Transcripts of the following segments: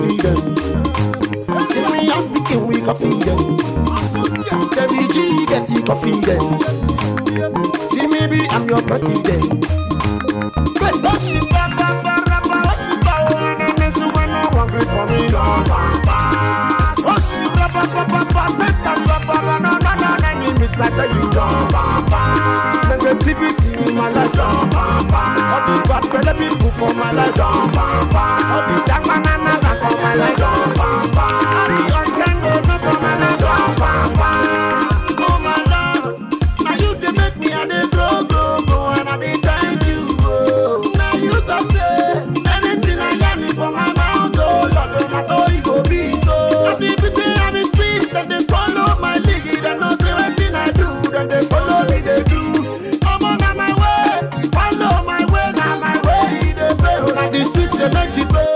confidence. See me, I'm speaking with confidence. Tell me, G, get the confidence. See me, be, I'm your president. Hungry for me, negativity in my life, all the bad belly people for my life, all the dark banana for my life, all the uncandle for my life. Oh my Lord, now you they make me and they go, and I they thank you. Now you don't say anything I got me from my mouth, oh Lord, that's all you go be. So as if you say I'm in speech, then they follow my lead, they don't say anything I do, then they follow me, they do. I'm on my way, follow my way, now my way, they play. Now the streets they make the play.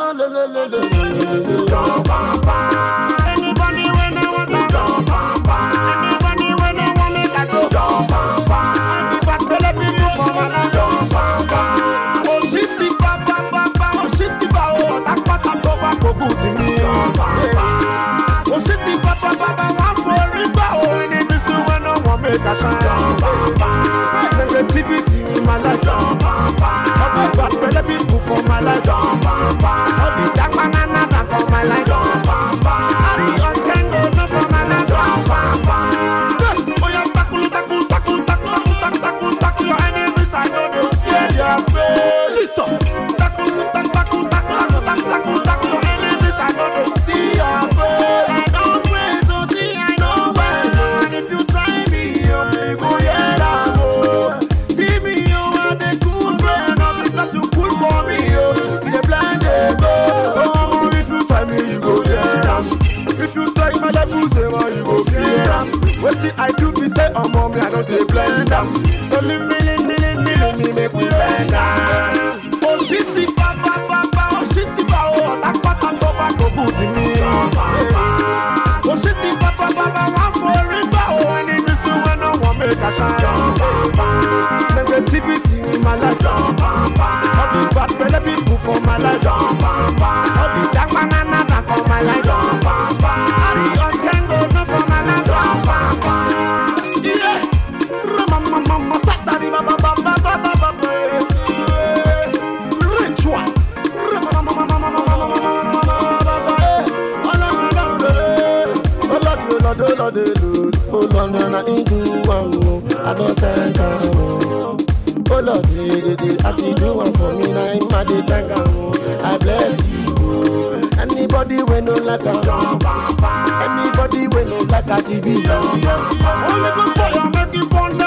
Anybody when I want to jump, anybody when I want me to go jump, and if I tell them people for my jump, oh shitty papa, oh shitty papa, that pata toba go good to me. Oh shitty papa, one for riba, oh in the mission when I want me to shine. Negativity in my life, all the bad belly people for my life, all the dark banana for my life, all the uncandle for my life. Oh yeah, tackle your enemies, I know they fear their face. Jesus, tackle your enemies, I know they see your face. I don't pray, so see I know well, and if you try me, you go yeah down. See me, you are the cool brain, not because you cool for me, you the blind go. Oh, if you try me, you go yeah down. If you try my life, you say you go fear them. What did I do? Me say, oh mommy, I don't they blend them. So leave me, make we blend them. Oh shitty papa, oh shitty papa, that pata tobacco boots in me. Oh shitty papa, one for riba, oh and in this when no one make a shine. Negativity in my life, all the bad belly people for my life, all the dark banana for my life, all the uncandle for my life. Yeah, mama, satari, rich one. Oh Lord, I don't thank you. Oh Lord, as you do one for me, now I'm mad at thank I bless you. Anybody when no like a anybody when no like a CB. Only good for you, make it fun.